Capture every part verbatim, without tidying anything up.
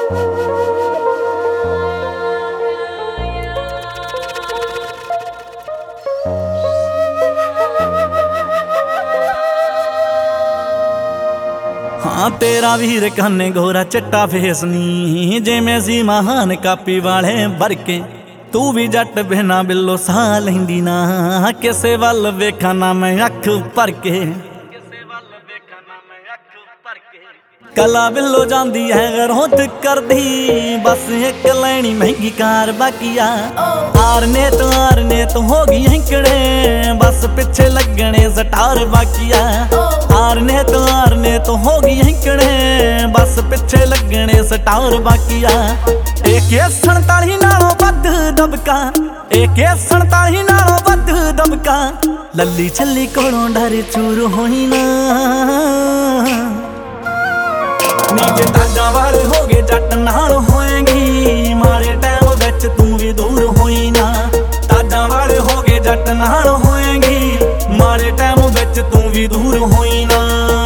हाँ तेरा वीर कन्ने गोरा चिट्टा फेस नी जिवें सी महान कापी वाले बरके तू भी जट बिना बिल्लो सा लैंदी ना किसे वल वेखा ना मैं अख भर के कला बिल्लो जांदी है गरोत कर दी बस एक लैनी महंगी कार बाकिया आर ने तो आर ने तो होगी हैंकड़े बस पिछे लगने सटार बाकिया आर ने तो आर ने तो होगी हैंकड़े बस पिछे लगने सटार बाकिया एक सड़ताली नालों वध दबका एक सड़ताली नालों वध दबका लल्ली छल्ली कोलों डर चूर होई ना नीचे ताजा वाले हो गए जट नाल होएगी मारे टाइम विच तू भी दूर होई ना ताजा वाले हो गए जट नाल होएगी मारे टाइम विच तू भी दूर होई ना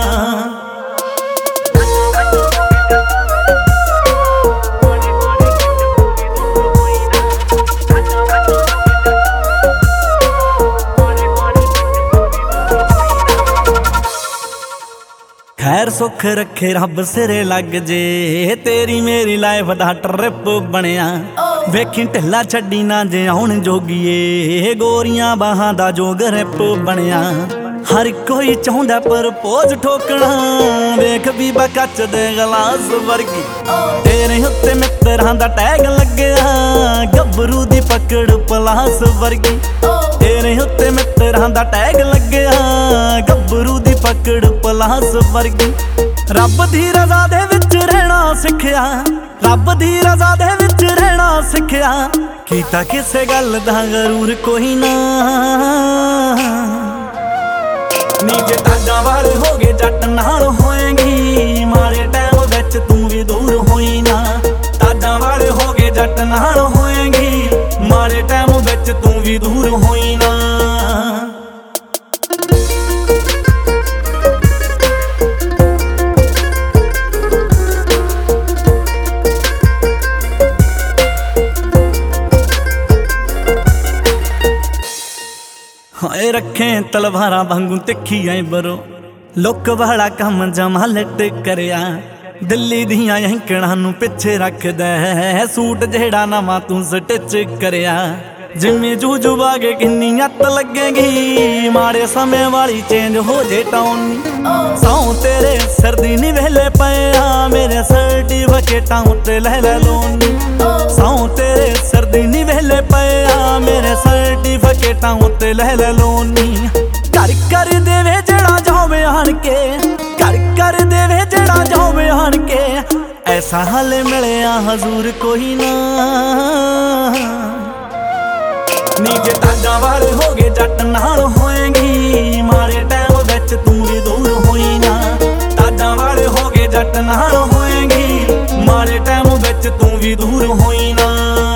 खैर सुख रखे रब सिरे लग जे तेरी मेरी लाइफ दा ट्रिप बनिया वेखी ढिला छड्डी ना जे आउण जोगीए गोरियां बाहां दा जो ग्रिप बनिया हर कोई चाहुंदा प्रपोज ठोकना वेख भी बकच दे गलास वर्गी तेरे उत्ते मित्रां दा टैग लग्या गबरू दी पकड़ पलास वर्गी तेरे उत्ते मित्रां दा टैग लग्या गबरू दी पकड़ पलास वर्गी रब दी रज़ा दे विच रहना सिखया रब दी रज़ा दे विच रहना सिखया कीता किसे गल दा गरूर कोई ना नीचे ताजा वाले हो गए जट नाल होएगी मारे टाइम विच तू भी दूर होई ना ताजा वाले हो गए जट नाल होएगी मारे टाइम विच तू भी दूर होई ना हाय रखे तलवारा वांगू तिखी आई बरो लुक वाला काम जमा लट करया दिल्ली दियां हैंकड़ां नू पिछे रखदा है सूट जेड़ा नवा तू स्टिच करया जिम्मे जूजू बागे किन्नी अत लगेगी माड़े समय वाली चेंज हो जे टाउन सौ तेरे सर्दी नी वेले पया मेरे सर्टिफिकेटां उत्ते लै लै लोनी सौ तेरे सर्दी नी वेले पया मेरे सर्टिफिकेटां उत्ते लै लै लोनी कर कर देवे जेड़ा जावे आन के कर कर देवे जेड़ा जावे आन के ऐसा हाल मिलया हजूर कोई ना नीचे ताजा वाले हो गए जट नाल होएगी मारे टाइम विच तू भी दूर होई ना ताजा वाले हो गए जट नाल होएगी मारे टाइम विच तू भी दूर होई ना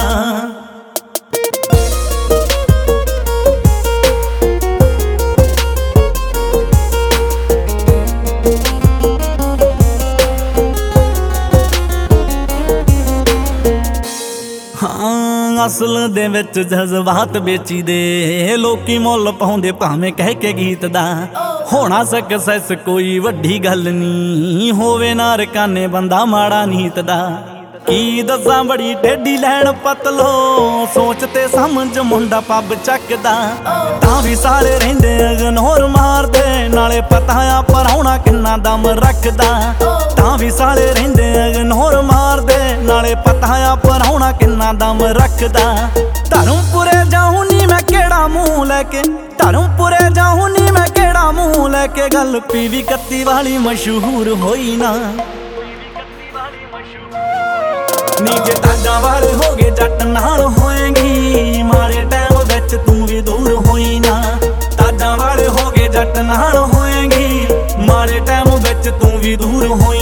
असल दे विच जज्बात बेची दे लोकी मुल पाउंदे भावें कह के गीत दा होना सक्सैस कोई वड्डी गल नी होवे ना रकाने बंदा माड़ा नीत दा की दसां बड़ी टेढ़ी लैन पतलो सोचते समझ मुंडा पब चकदा तां भी सारे रहिंदे इग्नोर मारदे नाले पता आ पराउणा किन्ना दम रखदा तां भी सारे रहिंदे इग्नोर मारदे नाले पता आ पराउणा किन्ना दम रखदा धर्मपुरे जाऊं नी मैं केड़ा मूंह लैके धर्मपुरे जाऊं नी मैं केड़ा मूंह लैके गल पीवी कत्ती वाली मशहूर होई ना नीचे ताजा वाले हो गए जट नाल होएगी मारे टाइम विच तू भी दूर होई ना ताजा वाले हो गए जट नाल होएगी मारे टाइम विच तू भी दूर होई